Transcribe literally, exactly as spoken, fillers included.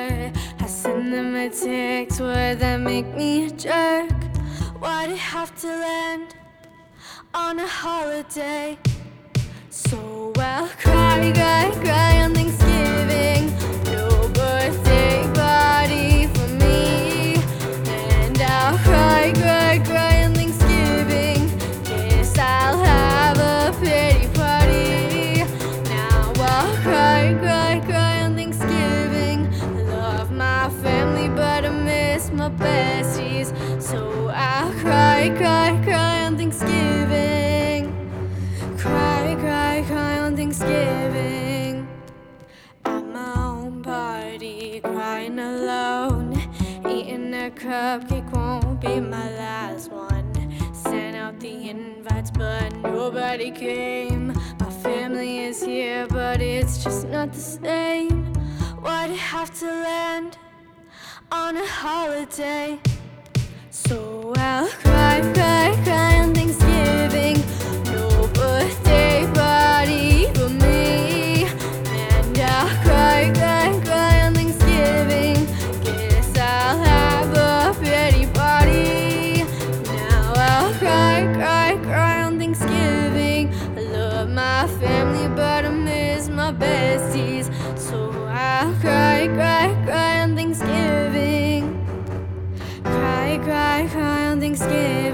I send them a text, would that make me a jerk? Why'd it have to land on a holiday? So I'll cry, cry, cry on Thanksgiving. No birthday party for me. And I'll cry, cry, cry on Thanksgiving. Guess I'll have a pity party. Now I'll cry, cry, cry on Thanksgiving. I love my family, but I miss my besties. So I'll cry, cry, cry on Thanksgiving. Cry, cry, cry on Thanksgiving. At my own party, crying alone. Eating a cupcake won't be my last one. Sent out the invites, but nobody came. My family is here, but it's just not the same. Why'd it have to land on a holiday? So I'll cry, cry, cry on Thanksgiving. No birthday party for me. And I'll cry, cry, cry on Thanksgiving. Guess I'll have a pity party. Now I'll cry, cry, cry on Thanksgiving. I love my family, but I miss my besties. So I'll cry, cry, cry on Thanksgiving. Cry, cry, cry on Thanksgiving.